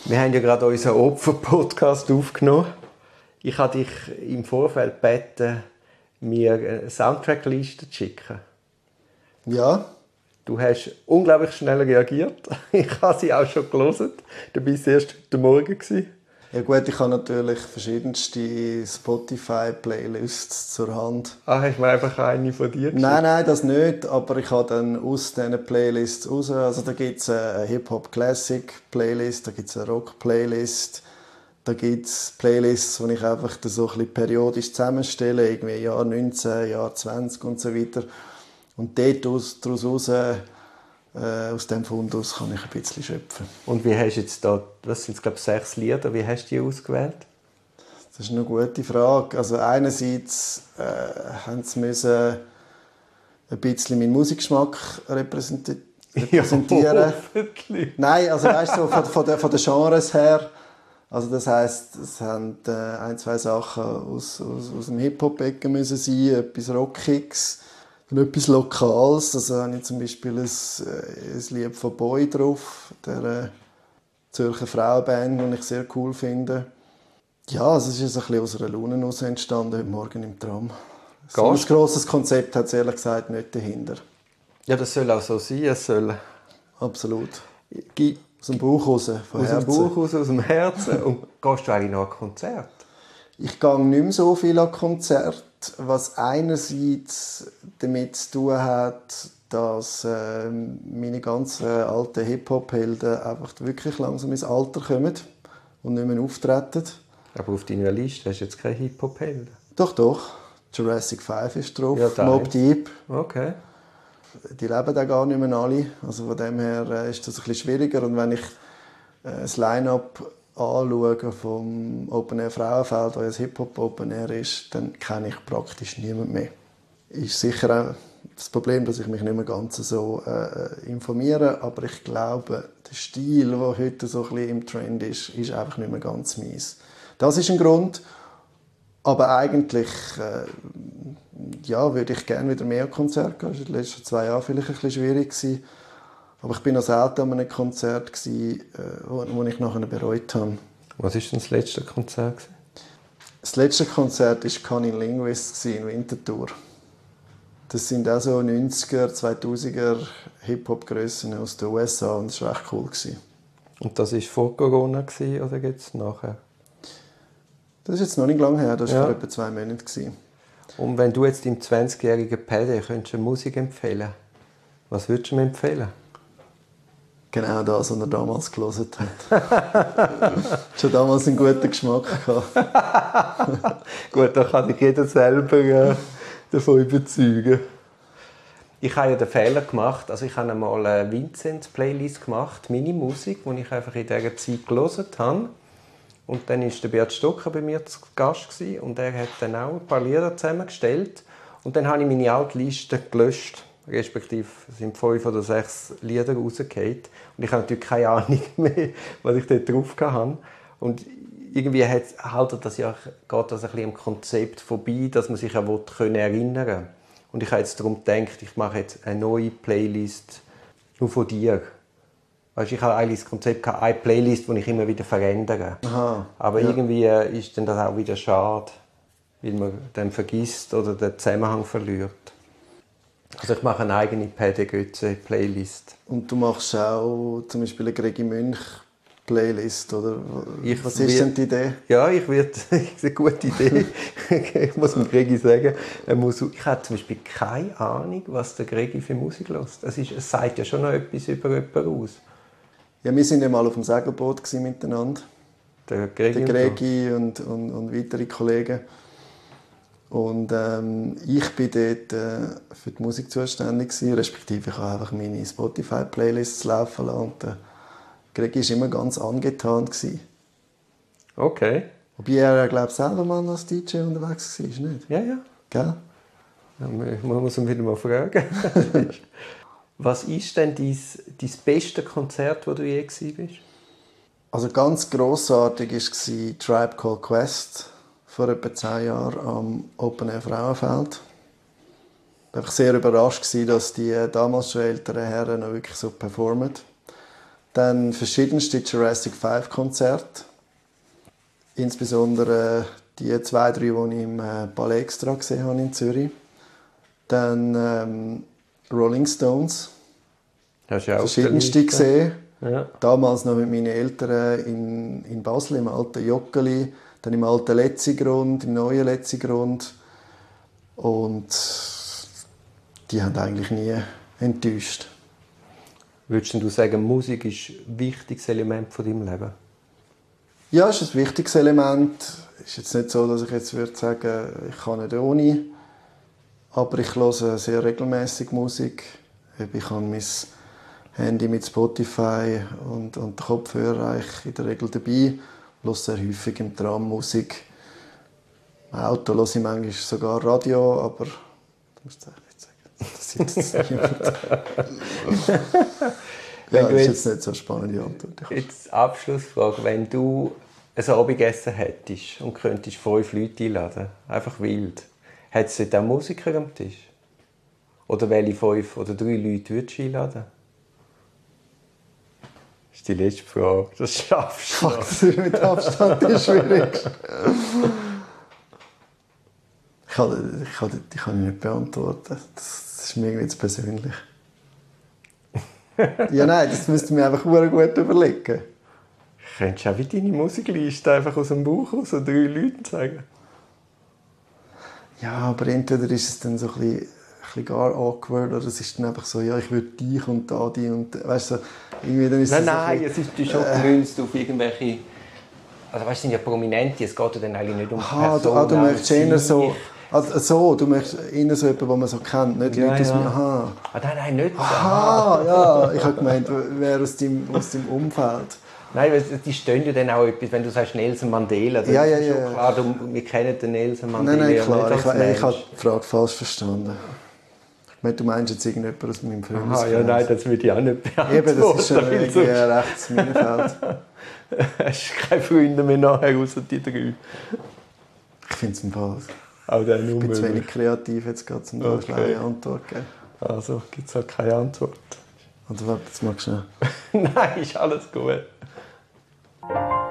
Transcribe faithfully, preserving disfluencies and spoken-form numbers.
Wir haben ja gerade unseren Opfer-Podcast aufgenommen. Ich habe dich im Vorfeld gebeten, mir eine Soundtrack-Liste zu schicken. Ja. Du hast unglaublich schnell reagiert. Ich habe sie auch schon gelesen. Du warst erst heute Morgen. Ja gut, ich habe natürlich verschiedenste Spotify-Playlists zur Hand. Ah, hast du mir einfach eine von dir geschickt? Nein, nein, das nicht. Aber ich habe dann aus diesen Playlists raus. Also da gibt es eine Hip-Hop-Classic-Playlist, da gibt es eine Rock-Playlist, da gibt es Playlists, die ich einfach so ein bisschen periodisch zusammenstelle, irgendwie Jahr neunzehn, Jahr zwanzig und so weiter. Und dort aus, daraus raus, äh, aus diesem Fundus kann ich ein bisschen schöpfen. Und wie hast du jetzt da, das sind glaube ich sechs Lieder, wie hast du die ausgewählt? Das ist eine gute Frage. Also einerseits äh, haben sie müssen ein bisschen meinen Musikgeschmack repräsentieren. Ja, hoffentlich. Nein, also weißt du, so von, von, der, von den Genres her. Also das heisst, es haben äh, ein, zwei Sachen aus, aus, aus dem Hip-Hop-Ecken müssen sein, etwas Rockiges, dann etwas Lokales. Also habe ich zum Beispiel ein, ein Lied von Boy drauf, der äh, Zürcher Frauenband, die ich sehr cool finde. Ja, also es ist ein bisschen aus einer Laune heraus entstanden, heute Morgen im Tram. So ein grosses Konzept hat es ehrlich gesagt nicht dahinter. Ja, das soll auch so sein. Es soll Absolut. G- aus dem Bauch raus, von Aus Herzen. dem Bauch raus, aus dem Herzen. Und gehst du eigentlich noch an Konzerte? Ich gehe nicht mehr so viel an Konzerte, was einerseits damit zu tun hat, dass äh, meine ganzen alten Hip-Hop-Helden einfach wirklich langsam ins Alter kommen und nicht mehr auftreten. Aber auf deiner Liste hast du jetzt keine Hip-Hop-Helden? Doch, doch. Jurassic five ist drauf, Ja, Mobb Deep. Okay. Die leben da gar nicht mehr alle. Also von dem her äh, ist das ein bisschen schwieriger. Und wenn ich äh, das Line-Up anschaue vom Open Air Frauenfeld, das ein Hip-Hop Open Air ist, dann kenne ich praktisch niemanden mehr. Ist sicher auch das Problem, dass ich mich nicht mehr ganz so äh, informiere, aber ich glaube, der Stil, der heute so ein bisschen im Trend ist, ist einfach nicht mehr ganz meins. Das ist ein Grund, aber eigentlich äh, ja, würde ich gerne wieder mehr Konzerte gehen. Das war in den letzten zwei Jahren vielleicht ein bisschen schwierig gewesen. Aber ich bin noch selten an einem Konzert gewesen, äh, wo, wo ich nachher bereut habe. Was war denn das letzte Konzert? Das letzte Konzert war Cunning Linguist in Winterthur. Das sind auch so neunziger, zweitausender Hip-Hop-Grössen aus den U S A und das war echt cool gewesen. Und das war vor Corona oder gibt es nachher? Das ist jetzt noch nicht lange her, das war Ja. vor etwa zwei Monaten gewesen. Und wenn du jetzt deinem zwanzigjährigen Paddy könntest du Musik empfehlen, was würdest du mir empfehlen? Genau das, was er damals gehört hat. Schon damals einen guten Geschmack gehabt. Gut, da kann ich jeder selber äh, davon überzeugen. Ich habe ja den Fehler gemacht, also ich habe einmal eine Vinzenz-Playlist gemacht, meine Musik, die ich einfach in dieser Zeit gehört habe. Und dann war der Bert Stocker bei mir zu Gast gewesen, und er hat dann auch ein paar Lieder zusammengestellt. Und dann habe ich meine alte Liste gelöscht, respektive sind fünf oder sechs Lieder rausgefallen. Und ich habe natürlich keine Ahnung mehr, was ich dort drauf hatte. Und irgendwie hat, haltet das ja, geht das ein bisschen am Konzept vorbei, dass man sich an was erinnern kann. Und ich habe jetzt darum gedacht, ich mache jetzt eine neue Playlist nur von dir. Weißt, ich habe eigentlich das Konzept, eine Playlist, die ich immer wieder verändere. Aha, Aber ja. irgendwie ist dann das auch wieder schade, weil man dann vergisst oder den Zusammenhang verliert. Also ich mache eine eigene Paddy Götze Playlist. Und du machst auch zum Beispiel eine Gregi Münch Playlist, oder? Ich Was ist wird, denn die Idee? Ja, ich würde, das ist eine gute Idee. Ich muss dem Gregi sagen, er muss, ich habe zum Beispiel keine Ahnung, was der Gregi für Musik hört. Das ist, es sagt ja schon noch etwas über jemanden aus. Ja, wir waren ja mal auf dem Segelboot miteinander. Der Gregi, Der Gregi und, und, und weitere Kollegen. Und ähm, ich war dort äh, für die Musik zuständig gewesen, respektive ich habe einfach meine Spotify-Playlists laufen lassen. Und der Gregi war immer ganz angetan gewesen. Okay. Wobei er, glaube ich, selber mal als D J unterwegs war, nicht? Ja, ja. Gell? Ich muss ihn wieder mal fragen. Was ist denn dein, dein beste Konzert, das du je gewesen bist? Also ganz grossartig war Tribe Called Quest vor etwa zehn Jahren am Open Air Frauenfeld. Ich war sehr überrascht, dass die damals schon älteren Herren noch wirklich so performen. Dann verschiedenste Jurassic five Konzerte. Insbesondere die zwei, drei, die ich im Palais Extra gesehen habe in Zürich. Dann ähm, Rolling Stones. Hast du auch verschiedenste gesehen. Ja. Damals noch mit meinen Eltern in, in Basel, im alten Joggeli. Dann im alten Letzigrund, im neuen Letzigrund. Und die haben eigentlich nie enttäuscht. Würdest du sagen, Musik ist ein wichtiges Element von deinem Leben? Ja, es ist ein wichtiges Element. Es ist jetzt nicht so, dass ich jetzt würde sagen, ich kann nicht ohne. Aber ich höre sehr regelmäßig Musik. Ich habe mein Handy mit Spotify und, und Kopfhörer eigentlich in der Regel dabei. Ich höre sehr häufig im Tram Musik. Im Auto höre ich manchmal sogar Radio, aber das musst du eigentlich nicht sagen. Das interessiert jetzt niemand. Ja, das ist jetzt nicht so eine spannende Antwort. Jetzt Abschlussfrage. Wenn du ein Abendessen hättest und könntest fünf Leute einladen, einfach wild, hättest du dort auch Musiker am Tisch? Oder welche fünf oder drei Leute würdest du einladen? Das ist die letzte Frage. Das schaffst du noch. Das ist mit Abstand das Schwierigste. Ich kann, ich, kann, ich kann nicht beantworten. Das ist mir irgendwie zu persönlich. Ja, nein, das müsste mir einfach gut überlegen. Könntest du auch wie deine Musikliste einfach aus dem Bauch raus drei Leute sagen? Ja, aber entweder ist es dann so ein bisschen, ein bisschen gar awkward oder es ist dann einfach so, ja, ich würde dich und da, die und weißt du, irgendwie dann ist nein, es nein, bisschen, es ist schon äh, gemünzt auf irgendwelche, also weißt du, sind ja Prominente, es geht ja dann eigentlich nicht um aha, Personen. Ah, du möchtest eher so, also so, du möchtest eher so jemanden, den man so kennt, nicht ja, Leute aus ja. dem, aha. Ah, nein, nein, nicht so. Aha, ja, ich habe gemeint, wer aus deinem, aus deinem Umfeld. Nein, weil die stehen ja dann auch etwas, wenn du sagst Nelson Mandela, dann ja, ja, ist schon ja. klar, du, wir kennen den Nelson Mandela. Nein, nein, klar, ja ich, ich, ich habe die Frage falsch verstanden. Ich meine, du meinst jetzt irgendjemand aus meinem Freundeskreis. Aha, ja, nein, das würde ich auch nicht beantworten. Eben, das ist schon irgendwie ein rechtes Minenfeld. Hast du keine Freunde mehr nachher, außer die drei? Ich finde es im Fall. Auch der Ich bin zu wenig kreativ, jetzt gerade um eine Okay. schlaue Antwort zu geben. Also gibt es halt keine Antwort. Oder warte, jetzt magst du schnell. Nein, ist alles gut.